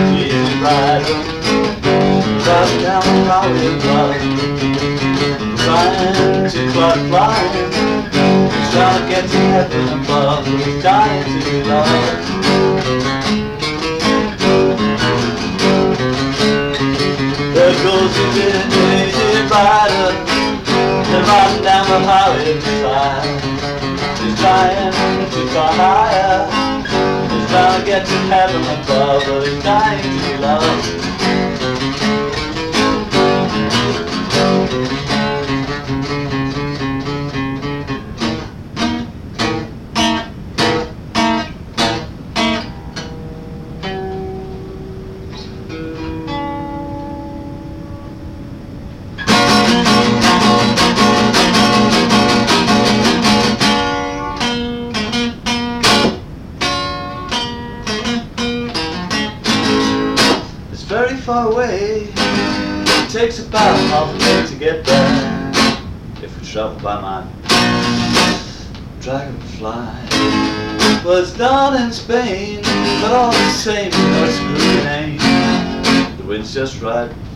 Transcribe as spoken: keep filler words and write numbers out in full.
easy rider, driving down the highway above, trying to fly flying, trying to get to heaven above, he's dying to be loved. There goes the easy rider, they're riding down the highway side. He's trying to fly higher, he's trying to get to heaven above, but he's dying to be loved. Very far away, it takes about half a day to get there, if we travel by my dragonfly. Well, it's down in Spain, but all the same, you know it's groovy name. The wind's just right,